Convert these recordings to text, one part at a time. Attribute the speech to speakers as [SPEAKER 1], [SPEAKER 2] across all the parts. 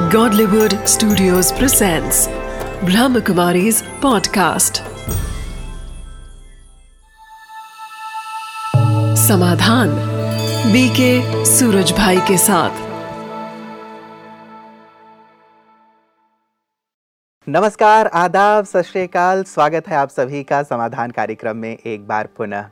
[SPEAKER 1] Godlywood Studios presents Brahmakumari's podcast. समाधान BK Suraj भाई के साथ।
[SPEAKER 2] नमस्कार, आदाब, सत श्री अकाल। स्वागत है आप सभी का समाधान कार्यक्रम में एक बार पुनः।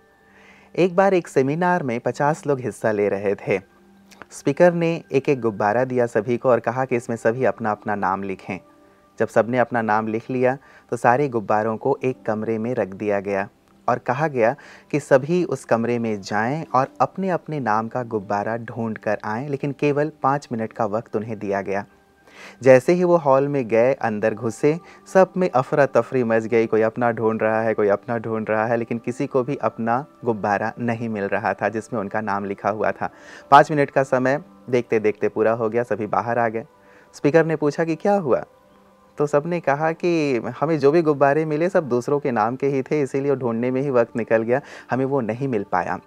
[SPEAKER 2] एक बार एक सेमिनार में 50 लोग हिस्सा ले रहे थे। स्पीकर ने एक एक गुब्बारा दिया सभी को और कहा कि इसमें सभी अपना अपना नाम लिखें। जब सबने अपना नाम लिख लिया तो सारे गुब्बारों को एक कमरे में रख दिया गया और कहा गया कि सभी उस कमरे में जाएं और अपने अपने नाम का गुब्बारा ढूंढ कर आएं, लेकिन केवल 5 मिनट का वक्त उन्हें दिया गया। जैसे ही वो हॉल में गए, अंदर घुसे, सब में अफरा तफरी मच गई। कोई अपना ढूंढ रहा है, कोई अपना ढूंढ रहा है, लेकिन किसी को भी अपना गुब्बारा नहीं मिल रहा था जिसमें उनका नाम लिखा हुआ था। 5 मिनट का समय देखते देखते पूरा हो गया, सभी बाहर आ गए। स्पीकर ने पूछा कि क्या हुआ? तो सब ने कहा कि हमें जो भी गुब्बारे मिले सब दूसरों के नाम के ही थे, इसीलिए ढूंढने में ही वक्त निकल गया, हमें वो नहीं मिल पाया।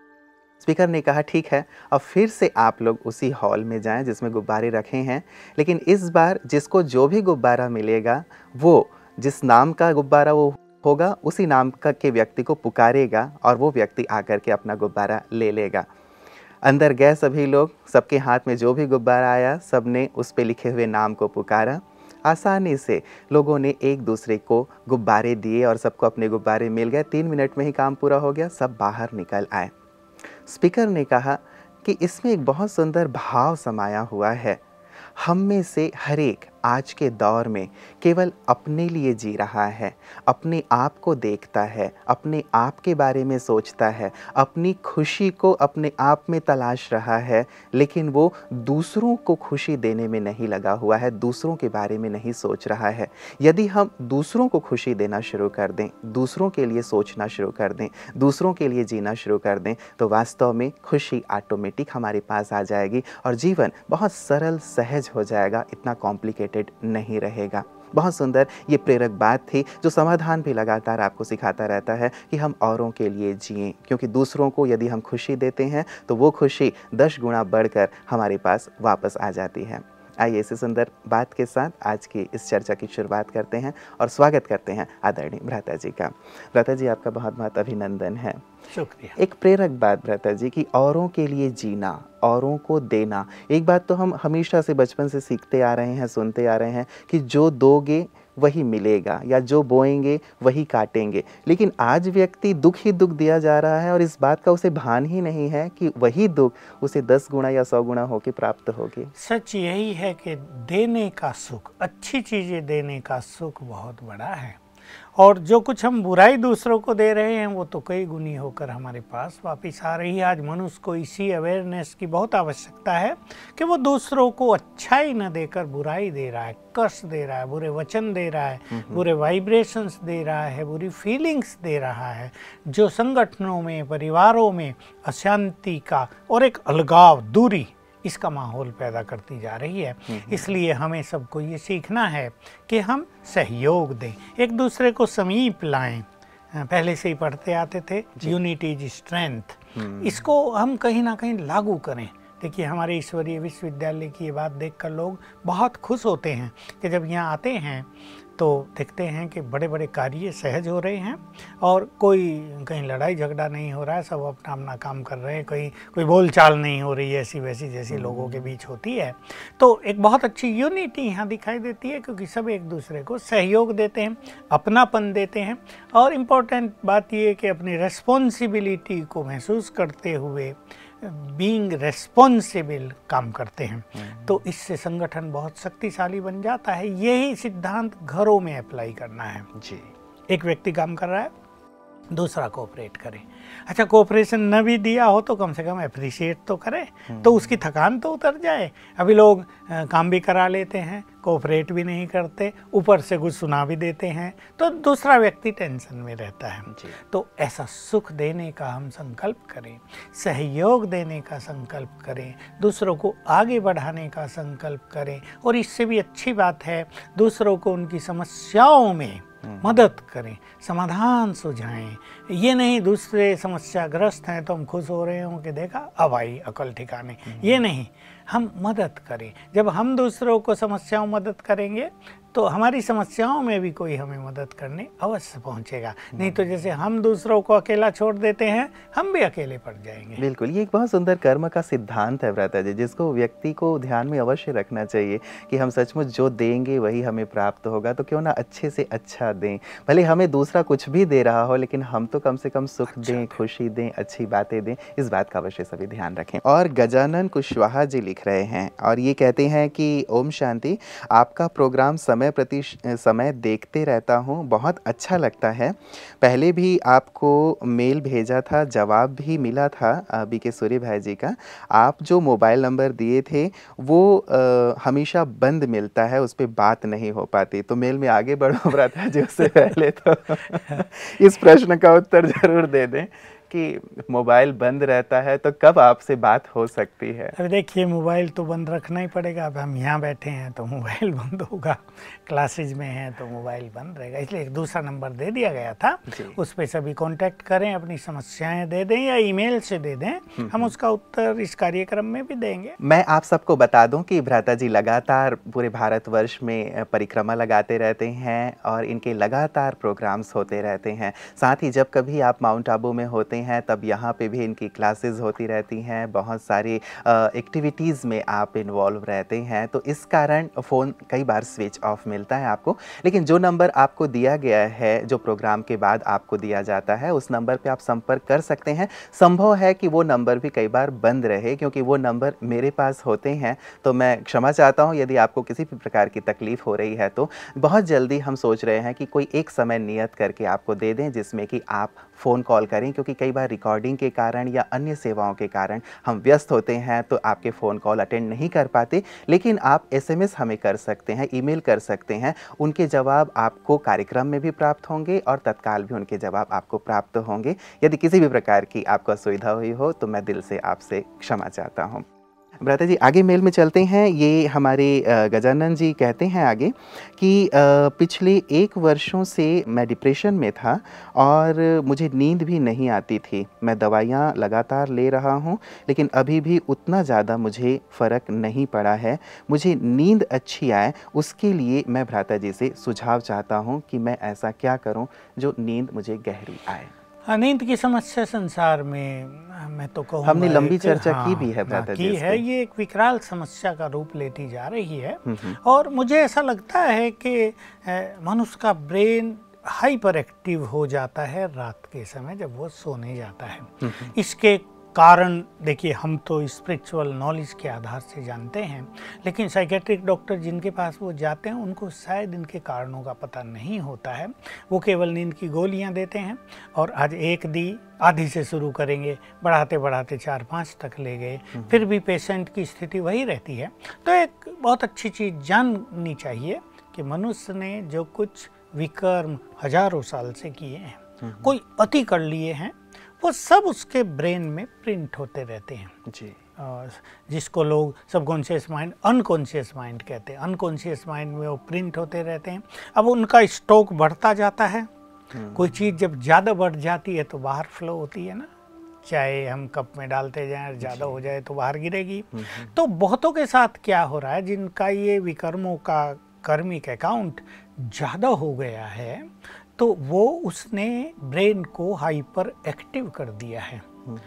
[SPEAKER 2] स्पीकर ने कहा ठीक है, अब फिर से आप लोग उसी हॉल में जाएं जिसमें गुब्बारे रखे हैं, लेकिन इस बार जिसको जो भी गुब्बारा मिलेगा वो जिस नाम का गुब्बारा वो होगा उसी नाम का के व्यक्ति को पुकारेगा और वो व्यक्ति आकर के अपना गुब्बारा ले लेगा। अंदर गए सभी लोग, सबके हाथ में जो भी गुब्बारा आया सब ने उस पे लिखे हुए नाम को पुकारा। आसानी से लोगों ने एक दूसरे को गुब्बारे दिए और सबको अपने गुब्बारे मिल गए। 3 मिनट में ही काम पूरा हो गया, सब बाहर निकल आए। स्पीकर ने कहा कि इसमें एक बहुत सुंदर भाव समाया हुआ है। हम में से हर एक आज के दौर में केवल अपने लिए जी रहा है, अपने आप को देखता है, अपने आप के बारे में सोचता है, अपनी खुशी को अपने आप में तलाश रहा है, लेकिन वो दूसरों को खुशी देने में नहीं लगा हुआ है, दूसरों के बारे में नहीं सोच रहा है। यदि हम दूसरों को खुशी देना शुरू कर दें, दूसरों के लिए सोचना शुरू कर दें, दूसरों के लिए जीना शुरू कर दें, तो वास्तव में खुशी ऑटोमेटिक हमारे पास आ जाएगी और जीवन बहुत सरल सहज हो जाएगा, इतना कॉम्प्लिकेटेड नहीं रहेगा। बहुत सुंदर ये प्रेरक बात थी जो समाधान भी लगातार आपको सिखाता रहता है कि हम औरों के लिए जिएं, क्योंकि दूसरों को यदि हम खुशी देते हैं तो वो खुशी 10 गुना बढ़कर हमारे पास वापस आ जाती है। आइए इसी सुंदर बात के साथ आज की इस चर्चा की शुरुआत करते हैं और स्वागत करते हैं आदरणीय भ्राता जी का। भ्राता जी, आपका बहुत बहुत अभिनंदन है।
[SPEAKER 3] शुक्रिया।
[SPEAKER 2] एक प्रेरक बात भ्राता जी कि औरों के लिए जीना, औरों को देना। एक बात तो हम हमेशा से बचपन से सीखते आ रहे हैं, सुनते आ रहे हैं कि जो दोगे वही मिलेगा या जो बोएंगे वही काटेंगे, लेकिन आज व्यक्ति दुख ही दुख दिया जा रहा है और इस बात का उसे भान ही नहीं है कि वही दुख उसे 10 गुना या 100 गुना होके प्राप्त होगी।
[SPEAKER 3] सच यही है कि देने का सुख, अच्छी चीज़ें देने का सुख बहुत बड़ा है और जो कुछ हम बुराई दूसरों को दे रहे हैं वो तो कई गुनी होकर हमारे पास वापस आ रही है। आज मनुष्य को इसी अवेयरनेस की बहुत आवश्यकता है कि वो दूसरों को अच्छाई न देकर बुराई दे रहा है, कष्ट दे रहा है, बुरे वचन दे रहा है, बुरे वाइब्रेशंस दे रहा है, बुरी फीलिंग्स दे रहा है, जो संगठनों में, परिवारों में अशांति का और एक अलगाव, दूरी, इसका माहौल पैदा करती जा रही है। इसलिए हमें सबको ये सीखना है कि हम सहयोग दें, एक दूसरे को समीप लाएं। पहले से ही पढ़ते आते थे, यूनिटी इज स्ट्रेंथ। इसको हम कहीं ना कहीं लागू करें। देखिए, हमारे ईश्वरीय विश्वविद्यालय की ये बात देखकर लोग बहुत खुश होते हैं कि जब यहाँ आते हैं तो देखते हैं कि बड़े बड़े कार्य सहज हो रहे हैं और कोई कहीं लड़ाई झगड़ा नहीं हो रहा है, सब अपना अपना काम कर रहे हैं, कोई बोलचाल नहीं हो रही है ऐसी वैसी जैसी लोगों के बीच होती है। तो एक बहुत अच्छी यूनिटी यहाँ दिखाई देती है क्योंकि सब एक दूसरे को सहयोग देते हैं, अपनापन देते हैं और इम्पोर्टेंट बात ये है कि अपनी रिस्पॉन्सिबिलिटी को महसूस करते हुए बीइंग रेस्पॉन्सिबल काम करते हैं। तो इससे संगठन बहुत शक्तिशाली बन जाता है। यही सिद्धांत घरों में अप्लाई करना है जी। एक व्यक्ति काम कर रहा है, दूसरा कोऑपरेट करे। अच्छा, कोऑपरेशन न भी दिया हो तो कम से कम अप्रिशिएट तो करे, तो उसकी थकान तो उतर जाए। अभी लोग काम भी करा लेते हैं, कोऑपरेट भी नहीं करते, ऊपर से कुछ सुना भी देते हैं, तो दूसरा व्यक्ति टेंशन में रहता है। तो ऐसा सुख देने का हम संकल्प करें, सहयोग देने का संकल्प करें, दूसरों को आगे बढ़ाने का संकल्प करें और इससे भी अच्छी बात है दूसरों को उनकी समस्याओं में मदद करें, समाधान सुझाएं। ये नहीं दूसरे समस्याग्रस्त हैं तो हम खुश हो रहे हों कि देखा अब आई अकल ठिकाने, ये नहीं, हम मदद करें। जब हम दूसरों को समस्याओं मदद करेंगे तो हमारी समस्याओं में भी कोई हमें मदद करने अवश्य पहुंचेगा। नहीं तो जैसे हम दूसरों को अकेला छोड़ देते हैं, हम भी अकेले पड़ जाएंगे।
[SPEAKER 2] बिल्कुल, ये एक बहुत सुंदर कर्म का सिद्धांत है व्रता जी, जिसको व्यक्ति को ध्यान में अवश्य रखना चाहिए कि हम सचमुच जो देंगे वही हमें प्राप्त होगा। तो क्यों ना अच्छे से अच्छा दें, भले हमें दूसरा कुछ भी दे रहा हो, लेकिन हम तो कम से कम सुख दें, खुशी दें, अच्छी बातें दें। इस बात का अवश्य सभी ध्यान रखें। और गजानन कुशवाहा जी लिख रहे हैं और ये कहते हैं कि ओम शांति, आपका प्रोग्राम समय प्रति समय देखते रहता हूँ, बहुत अच्छा लगता है। पहले भी आपको मेल भेजा था, जवाब भी मिला था बीके सूर्य भाई जी का। आप जो मोबाइल नंबर दिए थे वो हमेशा बंद मिलता है, उस पर बात नहीं हो पाती। तो मेल में आगे बढ़ो व्रता जी, उससे पहले तो इस प्रश्न का उत्तर जरूर दे दें कि मोबाइल बंद रहता है तो कब आपसे बात हो सकती है?
[SPEAKER 3] अरे देखिए, मोबाइल तो बंद रखना ही पड़ेगा। अब हम यहाँ बैठे हैं तो मोबाइल बंद होगा, क्लासेज में हैं तो मोबाइल बंद रहेगा। इसलिए एक दूसरा नंबर दे दिया गया था, उस पर सभी कांटेक्ट करें, अपनी समस्याएं दे दें या ईमेल से दे दें, हम उसका उत्तर इस कार्यक्रम में भी देंगे।
[SPEAKER 2] मैं आप सबको बता दूं कि भ्राता जी लगातार पूरे भारतवर्ष में परिक्रमा लगाते रहते हैं और इनके लगातार प्रोग्राम्स होते रहते हैं। साथ ही जब कभी आप माउंट आबू में होते हैं तब यहाँ पे भी इनकी क्लासेस होती रहती हैं, बहुत सारी एक्टिविटीज़ में आप इन्वॉल्व रहते हैं। तो इस कारण फ़ोन कई बार स्विच ऑफ मिलता है आपको, लेकिन जो नंबर आपको दिया गया है, जो प्रोग्राम के बाद आपको दिया जाता है, उस नंबर पे आप संपर्क कर सकते हैं। संभव है कि वो नंबर भी कई बार बंद रहे, क्योंकि वो नंबर मेरे पास होते हैं। तो मैं क्षमा चाहता हूँ यदि आपको किसी भी प्रकार की तकलीफ़ हो रही है। तो बहुत जल्दी हम सोच रहे हैं कि कोई एक समय नियत करके आपको दे दें जिसमें कि आप फ़ोन कॉल करें, क्योंकि कई बार रिकॉर्डिंग के कारण या अन्य सेवाओं के कारण हम व्यस्त होते हैं तो आपके फ़ोन कॉल अटेंड नहीं कर पाते। लेकिन आप SMS हमें कर सकते हैं, ईमेल कर सकते हैं, उनके जवाब आपको कार्यक्रम में भी प्राप्त होंगे और तत्काल भी उनके जवाब आपको प्राप्त होंगे। यदि किसी भी प्रकार की आपको असुविधा हुई हो तो मैं दिल से आपसे क्षमा चाहता हूँ। भ्राता जी, आगे मेल में चलते हैं। ये हमारे गजानन जी कहते हैं आगे कि पिछले 1 वर्षों से मैं डिप्रेशन में था और मुझे नींद भी नहीं आती थी। मैं दवाइयाँ लगातार ले रहा हूँ, लेकिन अभी भी उतना ज़्यादा मुझे फ़र्क नहीं पड़ा है। मुझे नींद अच्छी आए, उसके लिए मैं भ्राता जी से सुझाव चाहता हूँ कि मैं ऐसा क्या करूँ जो नींद मुझे गहरी आए।
[SPEAKER 3] नींद की समस्या संसार में, मैं तो कहूँगा,
[SPEAKER 2] हमने लंबी चर्चा की भी है भ्राता जी,
[SPEAKER 3] की है। ये एक विकराल समस्या का रूप लेती जा रही है। और मुझे ऐसा लगता है कि मनुष्य का ब्रेन हाइपर एक्टिव हो जाता है रात के समय जब वो सोने जाता है। इसके कारण देखिए, हम तो स्पिरिचुअल नॉलेज के आधार से जानते हैं, लेकिन साइकेट्रिक डॉक्टर जिनके पास वो जाते हैं उनको शायद इनके कारणों का पता नहीं होता है। वो केवल नींद की गोलियां देते हैं और आज एक दी, आधी से शुरू करेंगे, बढ़ाते बढ़ाते 4-5 तक ले गए, फिर भी पेशेंट की स्थिति वही रहती है। तो एक बहुत अच्छी चीज़ जाननी चाहिए कि मनुष्य ने जो कुछ विकर्म हजारों साल से किए हैं, कोई अति कर लिए हैं, वो सब उसके ब्रेन में प्रिंट होते रहते हैं जी। जिसको लोग सबकॉन्शियस माइंड, अनकॉन्शियस माइंड कहते हैं। अनकॉन्शियस माइंड में वो प्रिंट होते रहते हैं। अब उनका स्टॉक बढ़ता जाता है। कोई चीज़ जब ज़्यादा बढ़ जाती है तो बाहर फ्लो होती है ना, चाहे हम कप में डालते जाएं, ज़्यादा हो जाए तो बाहर गिरेगी। तो बहुतों के साथ क्या हो रहा है, जिनका ये विकर्मों का कर्मिक अकाउंट ज़्यादा हो गया है, तो वो उसने ब्रेन को हाइपर एक्टिव कर दिया है।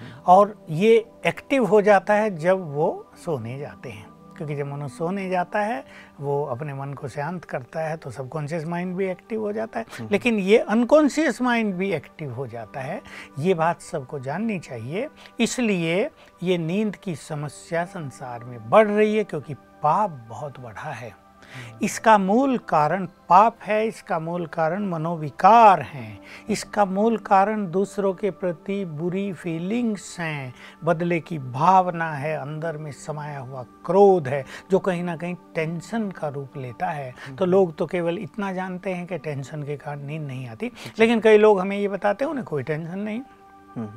[SPEAKER 3] और ये एक्टिव हो जाता है जब वो सोने जाते हैं, क्योंकि जब मनुष्य सोने जाता है वो अपने मन को शांत करता है तो सबकॉन्शियस माइंड भी एक्टिव हो जाता है, लेकिन ये अनकॉन्शियस माइंड भी एक्टिव हो जाता है। ये बात सबको जाननी चाहिए। इसलिए ये नींद की समस्या संसार में बढ़ रही है, क्योंकि पाप बहुत बढ़ा है। इसका मूल कारण पाप है, इसका मूल कारण मनोविकार हैं, इसका मूल कारण दूसरों के प्रति बुरी फीलिंग्स हैं, बदले की भावना है, अंदर में समाया हुआ क्रोध है, जो कहीं ना कहीं टेंशन का रूप लेता है। तो लोग तो केवल इतना जानते हैं कि टेंशन के कारण नींद नहीं आती, लेकिन कई लोग हमें ये बताते हैं उन्हें कोई टेंशन नहीं।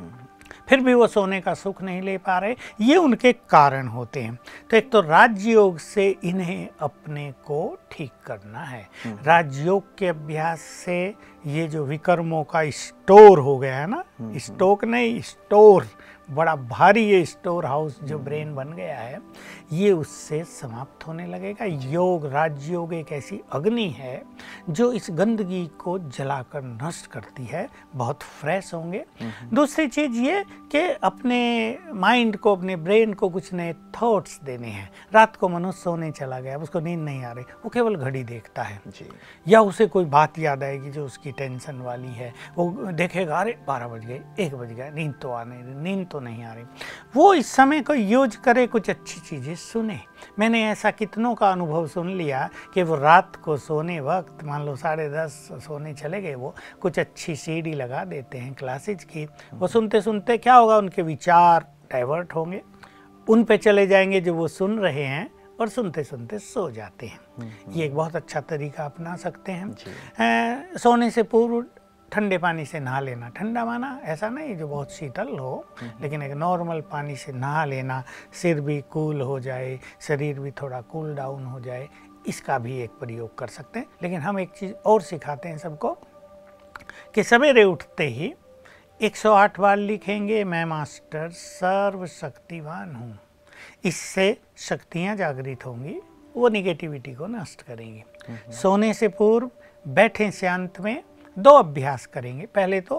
[SPEAKER 3] फिर भी वो सोने का सुख नहीं ले पा रहे, ये उनके कारण होते हैं। तो एक तो राजयोग से इन्हें अपने को ठीक करना है। राजयोग के अभ्यास से ये जो विकर्मों का स्टोर हो गया है ना, स्टोक नहीं स्टोर, बड़ा भारी ये स्टोर हाउस जो ब्रेन बन गया है, ये उससे समाप्त होने लगेगा। योग, राजयोग एक ऐसी अग्नि है जो इस गंदगी को जलाकर नष्ट करती है। बहुत फ्रेश होंगे। दूसरी चीज़ ये कि अपने माइंड को, अपने ब्रेन को कुछ नए थॉट्स देने हैं। रात को मनुष्य सोने चला गया, उसको नींद नहीं आ रही, वो केवल घड़ी देखता है
[SPEAKER 2] जी।
[SPEAKER 3] या उसे कोई बात याद आएगी जो उसकी टेंशन वाली है, वो देखेगा अरे 12 बज गए, 1 बज गया, नींद तो नहीं आ रही। वो इस समय को यूज करे, कुछ अच्छी चीज़ें सुने। मैंने ऐसा कितनों का अनुभव सुन लिया कि वो रात को सोने वक्त, मान लो 10:30 सोने चले गए, वो कुछ अच्छी सीडी लगा देते हैं क्लासेज की। वो सुनते सुनते क्या होगा, उनके विचार डाइवर्ट होंगे, उन पे चले जाएंगे जो वो सुन रहे हैं, और सुनते सुनते सो जाते हैं। ये एक बहुत अच्छा तरीका अपना सकते हैं। सोने से पूर्व ठंडे पानी से नहा लेना। ठंडा माना ऐसा नहीं जो बहुत शीतल हो, लेकिन एक नॉर्मल पानी से नहा लेना, सिर भी कूल हो जाए, शरीर भी थोड़ा कूल डाउन हो जाए, इसका भी एक प्रयोग कर सकते हैं। लेकिन हम एक चीज़ और सिखाते हैं सबको कि सवेरे उठते ही 108 बार लिखेंगे, मैं मास्टर सर्वशक्तिवान हूँ। इससे शक्तियाँ जागृत होंगी, वो निगेटिविटी को नष्ट करेंगी। सोने से पूर्व बैठे शांत में 2 अभ्यास करेंगे। पहले तो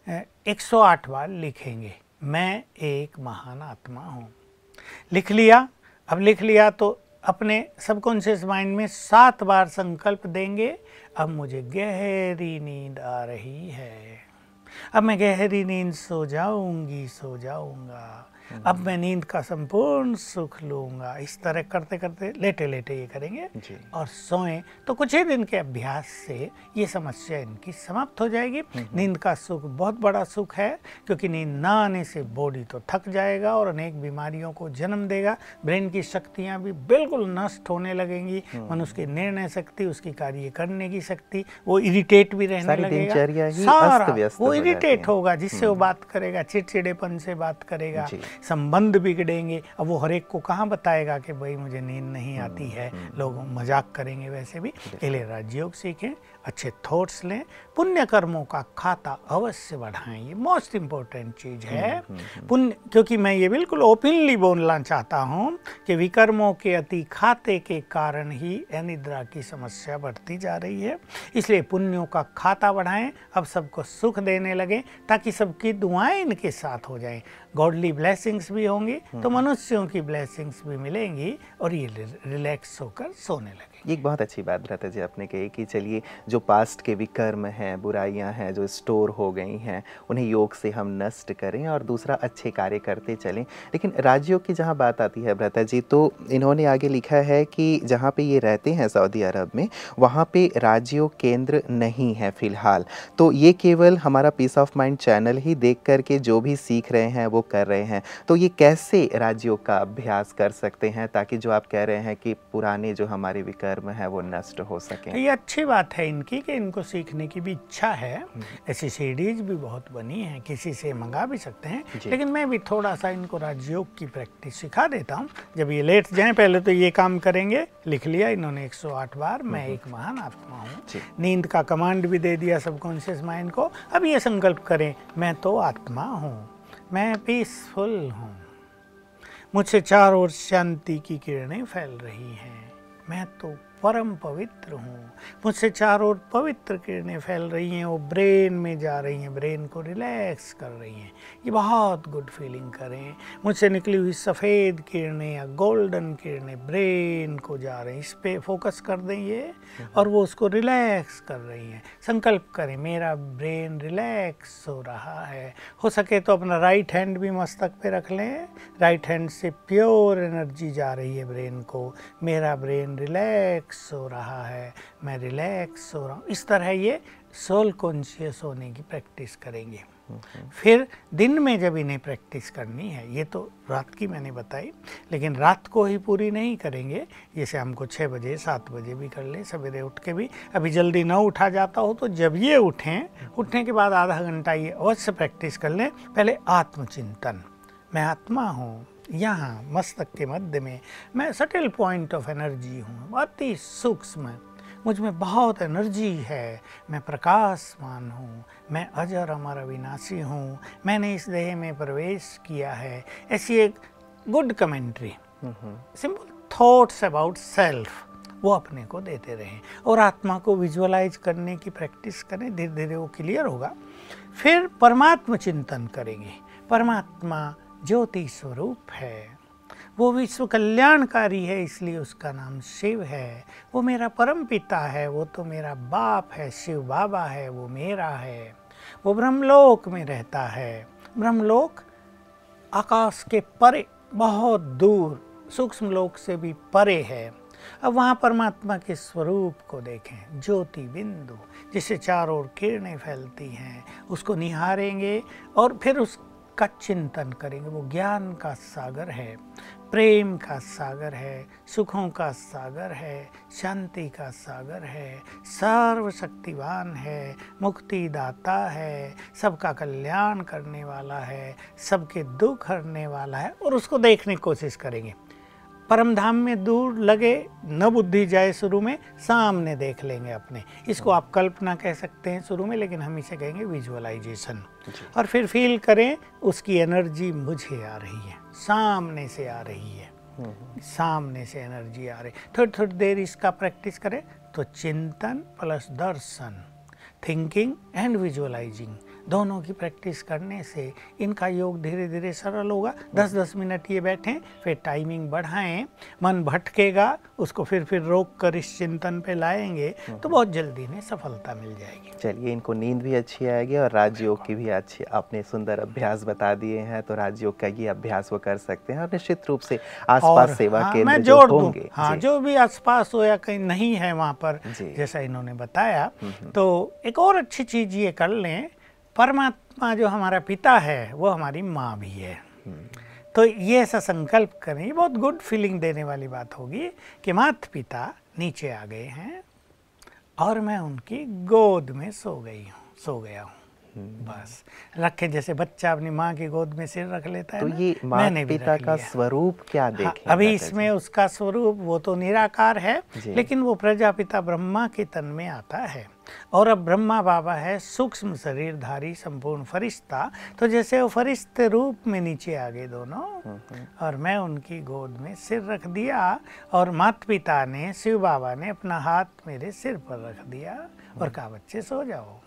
[SPEAKER 3] 108 बार लिखेंगे, मैं एक महान आत्मा हूँ। लिख लिया। अब लिख लिया तो अपने सबकॉन्शियस माइंड में 7 बार संकल्प देंगे, अब मुझे गहरी नींद आ रही है, अब मैं गहरी नींद सो जाऊंगा, अब मैं नींद का संपूर्ण सुख लूंगा। इस तरह करते करते लेटे लेटे ये करेंगे और सोएं तो कुछ ही दिन के अभ्यास से ये समस्या इनकी समाप्त हो जाएगी। नींद का सुख बहुत बड़ा सुख है, क्योंकि नींद ना आने से बॉडी तो थक जाएगा और अनेक बीमारियों को जन्म देगा। ब्रेन की शक्तियाँ भी बिल्कुल नष्ट होने लगेंगी। मनुष्य की निर्णय शक्ति, उसकी कार्य करने की शक्ति, वो इरिटेट भी रहने लगेगा, सारा वो इरिटेट होगा, जिससे वो बात करेगा, चिड़चिड़ेपन से बात करेगा, संबंध बिगड़ेंगे। अब वो हर एक को कहाँ बताएगा कि भाई मुझे नींद नहीं आती है, लोग मजाक करेंगे। वैसे भी इसलिए राजयोग सीखें, अच्छे थॉट्स लें, पुण्य कर्मों का खाता अवश्य बढ़ाएं, ये मोस्ट इम्पोर्टेंट चीज़ है। पुण्य, क्योंकि मैं ये बिल्कुल ओपनली बोलना चाहता हूँ कि विकर्मों के अति खाते के कारण ही अनिद्रा की समस्या बढ़ती जा रही है। इसलिए पुण्यों का खाता बढ़ाएं, अब सबको सुख देने लगें, ताकि सबकी दुआएं इनके साथ हो जाएं। गॉडली ब्लेसिंग्स भी होंगी तो मनुष्यों की ब्लेसिंग्स भी मिलेंगी और ये रिलैक्स होकर सोने लगेंगे।
[SPEAKER 2] ये एक बहुत अच्छी बात भ्राता जी आपने कही कि चलिए जो पास्ट के विकर्म हैं, बुराइयां हैं जो स्टोर हो गई हैं, उन्हें योग से हम नष्ट करें और दूसरा अच्छे कार्य करते चलें। लेकिन राजयोग की जहाँ बात आती है भ्राता जी, तो इन्होंने आगे लिखा है कि जहाँ पे ये रहते हैं सऊदी अरब में, वहाँ पे राजयोग केंद्र नहीं है फ़िलहाल। तो ये केवल हमारा पीस ऑफ माइंड चैनल ही देख करके जो भी सीख रहे हैं वो कर रहे हैं। तो ये कैसे राजयोग का अभ्यास कर सकते हैं ताकि जो आप कह रहे हैं कि पुराने जो हमारे विकर्म है वो नष्ट हो सकें?
[SPEAKER 3] ये अच्छी बात है इनकी कि इनको सीखने की भी इच्छा है। ऐसी सीडीज भी बहुत बनी है, किसी से मंगा भी सकते हैं। लेकिन मैं भी थोड़ा सा इनको राजयोग की प्रैक्टिस सिखा देता हूँ। जब ये लेट जाएं पहले तो ये काम करेंगे। लिख लिया इन्होंने 108 बार, मैं एक महान आत्मा हूँ। नींद का कमांड भी दे दिया सबकॉन्शियस माइंड को। अब ये संकल्प करें, मैं तो आत्मा हूँ, मैं पीसफुल हूँ, मुझसे चारों ओर शांति की किरणें फैल रही हैं, मैं तो परम पवित्र हूँ, मुझसे चारों ओर पवित्र किरणें फैल रही हैं, वो ब्रेन में जा रही हैं, ब्रेन को रिलैक्स कर रही हैं। ये बहुत गुड फीलिंग करें। मुझसे निकली हुई सफ़ेद किरणें या गोल्डन किरणें ब्रेन को जा रही हैं, इस पर फोकस कर दें ये, और वो उसको रिलैक्स कर रही हैं। संकल्प करें, मेरा ब्रेन रिलैक्स हो रहा है। हो सके तो अपना राइट हैंड भी मस्तक पे रख लें। राइट हैंड से प्योर एनर्जी जा रही है ब्रेन को, मेरा ब्रेन रिलैक्स हो रहा है, मैं रिलैक्स हो रहा हूँ। इस तरह ये सोल कॉन्शियस होने की प्रैक्टिस करेंगे। फिर दिन में जब इन्हें प्रैक्टिस करनी है, ये तो रात की मैंने बताई, लेकिन रात को ही पूरी नहीं करेंगे। जैसे हमको 6 बजे 7 बजे भी कर ले, सवेरे उठ के भी। अभी जल्दी ना उठा जाता हो तो जब ये उठें, उठने के बाद आधा घंटा ये अवश्य प्रैक्टिस कर लें। पहले आत्मचिंतन, मैं आत्मा हूँ, यहाँ मस्तक के मध्य में मैं सटल पॉइंट ऑफ एनर्जी हूँ, अति सूक्ष्म, मुझ में बहुत एनर्जी है, मैं प्रकाशमान हूँ, मैं अजर अमर अविनाशी हूँ, मैंने इस देह में प्रवेश किया है। ऐसी एक good commentary, simple thoughts about self, वो अपने को देते रहें और आत्मा को विजुअलाइज करने की प्रैक्टिस करें। धीरे धीरे वो क्लियर होगा। फिर परमात्मा चिंतन करेंगे। परमात्मा ज्योति स्वरूप है, वो विश्व कल्याणकारी है, इसलिए उसका नाम शिव है। वो मेरा परम पिता है, वो तो मेरा बाप है, शिव बाबा है, वो मेरा है। वो ब्रह्मलोक में रहता है। ब्रह्मलोक आकाश के परे, बहुत दूर, सूक्ष्म लोक से भी परे है। अब वहाँ परमात्मा के स्वरूप को देखें, ज्योति बिंदु, जिससे चारों ओर किरणें फैलती हैं, उसको निहारेंगे और फिर उसका चिंतन करेंगे। वो ज्ञान का सागर है, प्रेम का सागर है, सुखों का सागर है, शांति का सागर है, सर्वशक्तिवान है, मुक्तिदाता है, सबका कल्याण करने वाला है, सबके दुख हरने वाला है। और उसको देखने की कोशिश करेंगे। परम धाम में दूर लगे न बुद्धि जाए, शुरू में सामने देख लेंगे अपने। इसको आप कल्पना कह सकते हैं शुरू में, लेकिन हम इसे कहेंगे विजुअलाइजेशन। और फिर फील करें उसकी एनर्जी मुझे आ रही है, सामने से आ रही है, सामने से एनर्जी आ रही। थोड़ी थोड़ी देर इसका प्रैक्टिस करें तो चिंतन प्लस दर्शन, थिंकिंग एंड विजुअलाइजिंग, दोनों की प्रैक्टिस करने से इनका योग धीरे धीरे सरल होगा। 10-10 मिनट ये बैठें, फिर टाइमिंग बढ़ाएं। मन भटकेगा, उसको फिर रोक कर इस चिंतन पे लाएंगे तो बहुत जल्दी इन्हें सफलता मिल जाएगी।
[SPEAKER 2] चलिए, इनको नींद भी अच्छी आएगी और राजयोग की भी अच्छी, आपने सुंदर अभ्यास बता दिए हैं, तो राजयोग का ये अभ्यास वो कर सकते हैं। और निश्चित रूप से आसपास सेवा केंद्र
[SPEAKER 3] मैं
[SPEAKER 2] जो
[SPEAKER 3] जोड़
[SPEAKER 2] होंगे,
[SPEAKER 3] हाँ, जो भी आसपास हो या कहीं नहीं है वहाँ पर, जैसा इन्होंने बताया, तो एक और अच्छी चीज ये कर लें, परमात्मा जो हमारा पिता है वो हमारी माँ भी है। तो ये ऐसा संकल्प करें, ये बहुत गुड फीलिंग देने वाली बात होगी कि माता पिता नीचे आ गए हैं और मैं उनकी गोद में सो गया हूँ। बस रखे, जैसे बच्चा अपनी माँ की गोद में सिर रख लेता है
[SPEAKER 2] तो
[SPEAKER 3] ना,
[SPEAKER 2] ये माता पिता का स्वरूप क्या देखें?
[SPEAKER 3] अभी इसमें उसका स्वरूप वो तो निराकार है, लेकिन वो प्रजापिता ब्रह्मा के तन में आता है। और अब ब्रह्मा बाबा है सूक्ष्म शरीरधारी संपूर्ण फरिश्ता, तो जैसे वो फरिश्ते रूप में नीचे आ गए दोनों, और मैं उनकी गोद में सिर रख दिया और माता पिता ने, शिव बाबा ने अपना हाथ मेरे सिर पर रख दिया और कहा बच्चे सो जाओ।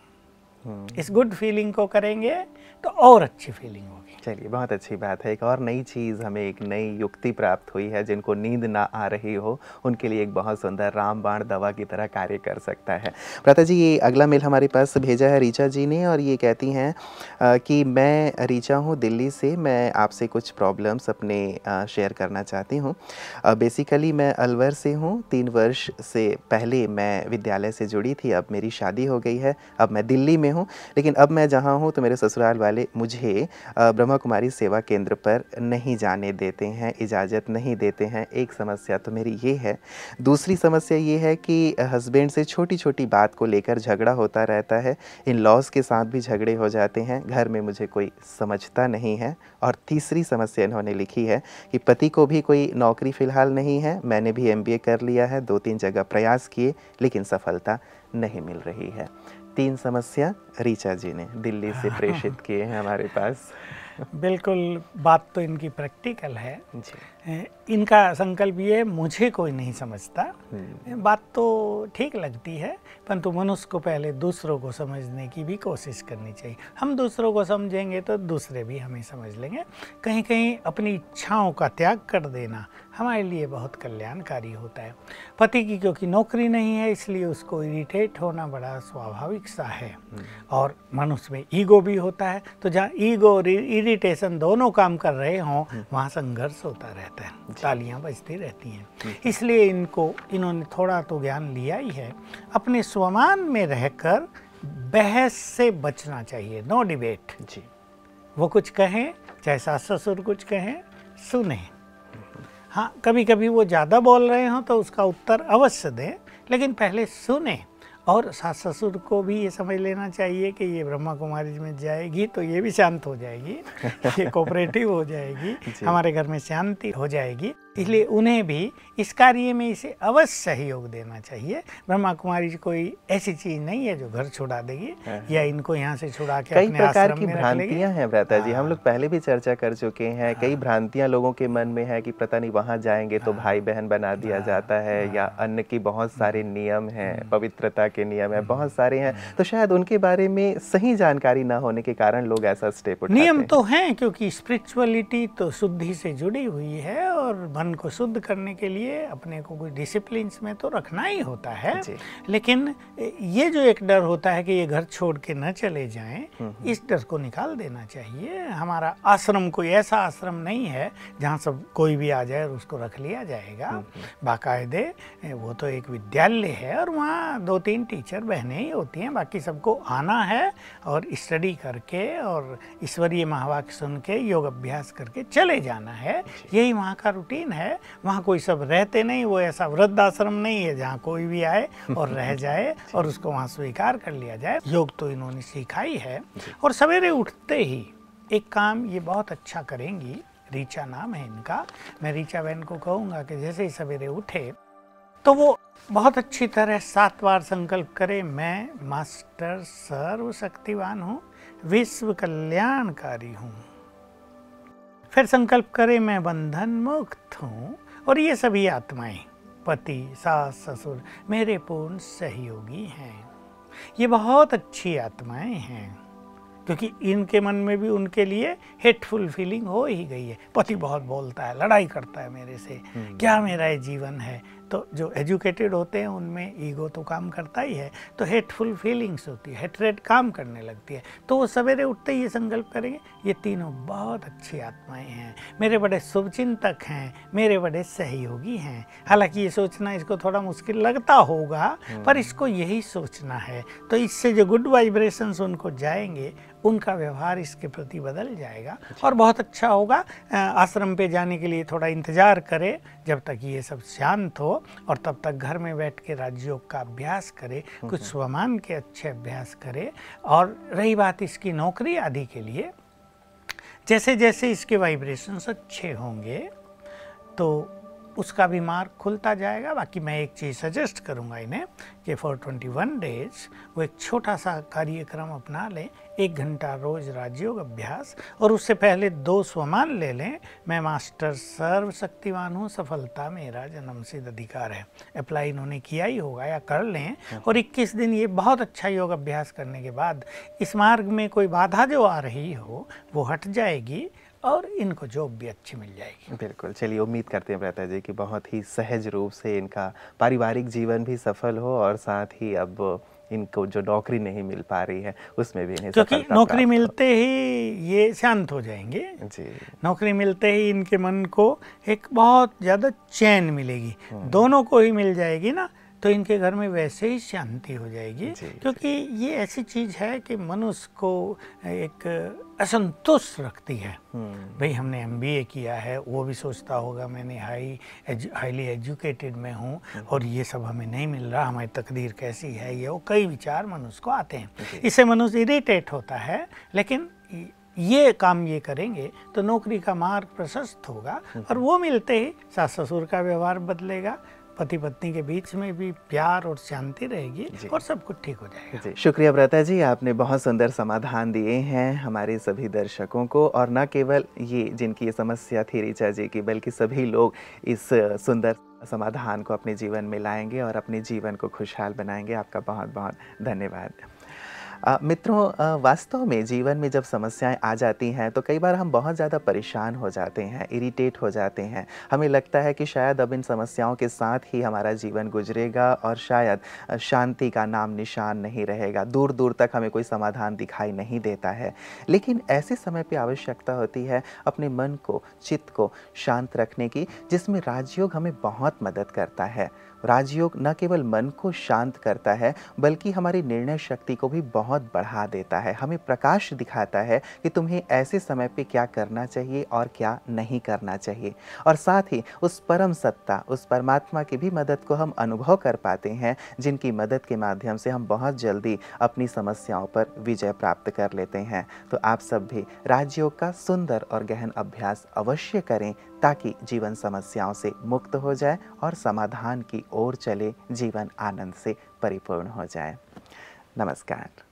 [SPEAKER 3] इस गुड फीलिंग को करेंगे तो और अच्छी फीलिंग होगी।
[SPEAKER 2] चलिए, बहुत अच्छी बात है। एक और नई चीज़, हमें एक नई युक्ति प्राप्त हुई है। जिनको नींद ना आ रही हो उनके लिए एक बहुत सुंदर रामबाण दवा की तरह कार्य कर सकता है। प्राता जी, ये अगला मेल हमारे पास भेजा है रीचा जी ने, और ये कहती हैं कि मैं रीचा हूँ दिल्ली से, मैं आपसे कुछ प्रॉब्लम्स अपने शेयर करना चाहती हूँ। बेसिकली मैं अलवर से हूँ। 3 वर्ष से पहले मैं विद्यालय से जुड़ी थी, अब मेरी शादी हो गई है, अब मैं दिल्ली में हूँ। लेकिन अब मैं जहाँ हूँ तो मेरे ससुराल वाले मुझे ब्रह्मा कुमारी सेवा केंद्र पर नहीं जाने देते हैं, इजाज़त नहीं देते हैं। एक समस्या तो मेरी ये है। दूसरी समस्या ये है कि हस्बैंड से छोटी छोटी बात को लेकर झगड़ा होता रहता है। इन लॉज़ के साथ भी झगड़े हो जाते हैं। घर में मुझे कोई समझता नहीं है। और तीसरी समस्या इन्होंने लिखी है कि पति को भी कोई नौकरी फ़िलहाल नहीं है। मैंने भी MBA कर लिया है, 2-3 जगह प्रयास किए, लेकिन सफलता नहीं मिल रही है। 3 समस्या रीचा जी ने दिल्ली से प्रेषित किए हैं हमारे पास।
[SPEAKER 3] बिल्कुल, बात तो इनकी प्रैक्टिकल है
[SPEAKER 2] जी।
[SPEAKER 3] इनका संकल्प ये, मुझे कोई नहीं समझता। बात तो ठीक लगती है, परंतु मनुष्य को पहले दूसरों को समझने की भी कोशिश करनी चाहिए। हम दूसरों को समझेंगे तो दूसरे भी हमें समझ लेंगे। कहीं कहीं अपनी इच्छाओं का त्याग कर देना हमारे लिए बहुत कल्याणकारी होता है। पति की क्योंकि नौकरी नहीं है, इसलिए उसको इरिटेट होना बड़ा स्वाभाविक सा है। और मनुष्य में ईगो भी होता है, तो जहाँ ईगो और इरिटेशन दोनों काम कर रहे हों वहाँ संघर्ष होता रहता है, तालियां बजती रहती हैं। इसलिए इन्होंने थोड़ा तो ज्ञान लिया ही है। अपने स्वमान में रहकर बहस से बचना चाहिए, नो डिबेट।
[SPEAKER 2] जी।
[SPEAKER 3] वो कुछ कहें, चाहे सास ससुर कुछ कहें, सुने। हाँ, कभी कभी वो ज़्यादा बोल रहे हों तो उसका उत्तर अवश्य दें, लेकिन पहले सुने। और सास ससुर को भी ये समझ लेना चाहिए कि ये ब्रह्मा कुमारी में जाएगी तो ये भी शांत हो जाएगी, ये कोऑपरेटिव हो जाएगी, हमारे घर में शांति हो जाएगी, इसलिए उन्हें भी इस कार्य में इसे अवश्य सहयोग देना चाहिए। ब्रह्मा कुमारी कोई ऐसी चीज नहीं है जो घर छुड़ा देगी या इनको यहाँ से छुड़ा के
[SPEAKER 2] कई
[SPEAKER 3] अपने
[SPEAKER 2] प्रकार
[SPEAKER 3] आश्रम
[SPEAKER 2] की
[SPEAKER 3] में रख लेगी।
[SPEAKER 2] भ्रांतियां हैं भ्राता जी, हम लोग पहले भी चर्चा कर चुके हैं। कई भ्रांतियां लोगों के मन में है कि पता नहीं वहां जाएंगे तो भाई बहन बना दिया जाता है, या अन्य की बहुत सारे नियम हैं, पवित्रता के नियम है, बहुत सारे हैं, तो शायद उनके बारे में सही जानकारी ना होने के कारण लोग ऐसा स्टेप उठाते हैं।
[SPEAKER 3] नियम तो हैं, क्योंकि स्पिरिचुअलिटी तो शुद्धि से जुड़ी हुई है और मन को शुद्ध करने के लिए अपने को कुछ डिसिप्लिन में तो रखना ही होता है। लेकिन ये जो एक डर होता है कि ये घर छोड़ के न चले जाएं, इस डर को निकाल देना चाहिए। हमारा आश्रम कोई ऐसा आश्रम नहीं है जहाँ सब कोई भी आ जाए और उसको रख लिया जाएगा। बाकायदे वो तो एक विद्यालय है और वहाँ 2-3 टीचर बहनें ही होती हैं, बाकी सबको आना है और स्टडी करके और ईश्वरीय महावाक्य सुन के योग अभ्यास करके चले जाना है। यही वहाँ का रूटीन है। वहाँ कोई सब रहते नहीं, वो ऐसा वृद्धाश्रम नहीं है जहाँ कोई भी आए और रह जाए और उसको वहाँ स्वीकार कर लिया जाए। योग तो इन्होंने सिखाई है। और सवेरे उठते ही एक काम ये बहुत अच्छा करेंगी, रीचा नाम है इनका। मैं रीचा बहन को कहूँगा कि जैसे ही सवेरे उठे तो वो बहुत अच्छी तरह 7 बार संकल्प करे, मैं मास्टर सर्वशक्तिवान हूँ, विश्व कल्याणकारी हूँ। फिर संकल्प करे, मैं बंधन मुक्त हूँ और ये सभी आत्माएं, पति सास ससुर मेरे पूर्ण सहयोगी हैं। ये बहुत अच्छी आत्माएं हैं, क्योंकि इनके मन में भी उनके लिए हेटफुल फीलिंग हो ही गई है। पति बहुत बोलता है, लड़ाई करता है मेरे से, क्या मेरा ये जीवन है। तो जो एजुकेटेड होते हैं उनमें ईगो तो काम करता ही है, तो हेटफुल फीलिंग्स होती है, हेट्रेड काम करने लगती है। तो वो सवेरे उठते ही ये संकल्प करेंगे, ये तीनों बहुत अच्छी आत्माएं हैं, मेरे बड़े शुभचिंतक हैं, मेरे बड़े सहयोगी हैं। हालांकि ये सोचना इसको थोड़ा मुश्किल लगता होगा, पर इसको यही सोचना है। तो इससे जो गुड वाइब्रेशंस उनको जाएंगे, उनका व्यवहार इसके प्रति बदल जाएगा और बहुत अच्छा होगा। आश्रम पे जाने के लिए थोड़ा इंतज़ार करें जब तक ये सब शांत हो, और तब तक घर में बैठ के राजयोग का अभ्यास करे, कुछ स्वमान के अच्छे अभ्यास करे। और रही बात इसकी नौकरी आदि के लिए, जैसे जैसे इसके वाइब्रेशंस अच्छे होंगे तो उसका भी मार्ग खुलता जाएगा। बाकी मैं एक चीज़ सजेस्ट करूंगा इन्हें कि फॉर 21 डेज वो एक छोटा सा कार्यक्रम अपना लें, 1 घंटा रोज़ राजयोग अभ्यास, और उससे पहले 2 स्वमान ले लें, मैं मास्टर सर्वशक्तिवान हूँ, सफलता मेरा जन्मसिद्ध अधिकार है। अप्लाई इन्होंने किया ही होगा या कर लें। और 21 दिन ये बहुत अच्छा योग अभ्यास करने के बाद इस मार्ग में कोई बाधा जो आ रही हो वो हट जाएगी और इनको जॉब भी अच्छी मिल जाएगी।
[SPEAKER 2] बिल्कुल, चलिए उम्मीद करते हैं भ्राता जी कि बहुत ही सहज रूप से इनका पारिवारिक जीवन भी सफल हो, और साथ ही अब इनको जो नौकरी नहीं मिल पा रही है उसमें भी इन्हें
[SPEAKER 3] क्योंकि नौकरी मिलते ही ये शांत हो जाएंगे
[SPEAKER 2] जी।
[SPEAKER 3] नौकरी मिलते ही इनके मन को एक बहुत ज़्यादा चैन मिलेगी, दोनों को ही मिल जाएगी ना, तो इनके घर में वैसे ही शांति हो जाएगी। क्योंकि ये ऐसी चीज़ है कि मनुष्य को एक असंतुष्ट रखती है। भाई हमने MBA किया है, वो भी सोचता होगा मैंने हाईली एजुकेटेड में हूँ और ये सब हमें नहीं मिल रहा, हमारी तकदीर कैसी है, ये वो कई विचार मनुष्य को आते हैं। इससे मनुष्य इरिटेट होता है। लेकिन ये काम ये करेंगे तो नौकरी का मार्ग प्रशस्त होगा, और वो मिलते ही सास ससुर का व्यवहार बदलेगा, पति पत्नी के बीच में भी प्यार और शांति रहेगी और सब कुछ ठीक हो जाएगा।
[SPEAKER 2] जी, शुक्रिया भ्राता जी, आपने बहुत सुंदर समाधान दिए हैं हमारे सभी दर्शकों को, और न केवल ये जिनकी ये समस्या थी ऋचा जी की, बल्कि सभी लोग इस सुंदर समाधान को अपने जीवन में लाएंगे और अपने जीवन को खुशहाल बनाएंगे। आपका बहुत बहुत धन्यवाद। मित्रों, वास्तव में जीवन में जब समस्याएं आ जाती हैं तो कई बार हम बहुत ज़्यादा परेशान हो जाते हैं, इरिटेट हो जाते हैं। हमें लगता है कि शायद अब इन समस्याओं के साथ ही हमारा जीवन गुजरेगा और शायद शांति का नाम निशान नहीं रहेगा। दूर दूर तक हमें कोई समाधान दिखाई नहीं देता है। लेकिन ऐसे समय पे आवश्यकता होती है अपने मन को, चित्त को शांत रखने की, जिसमें राजयोग हमें बहुत मदद करता है। राजयोग न केवल मन को शांत करता है बल्कि हमारी निर्णय शक्ति को भी बहुत बढ़ा देता है। हमें प्रकाश दिखाता है कि तुम्हें ऐसे समय पे क्या करना चाहिए और क्या नहीं करना चाहिए। और साथ ही उस परम सत्ता, उस परमात्मा की भी मदद को हम अनुभव कर पाते हैं, जिनकी मदद के माध्यम से हम बहुत जल्दी अपनी समस्याओं पर विजय प्राप्त कर लेते हैं। तो आप सब भी राजयोग का सुंदर और गहन अभ्यास अवश्य करें ताकि जीवन समस्याओं से मुक्त हो जाए और समाधान की ओर चले, जीवन आनंद से परिपूर्ण हो जाए। नमस्कार।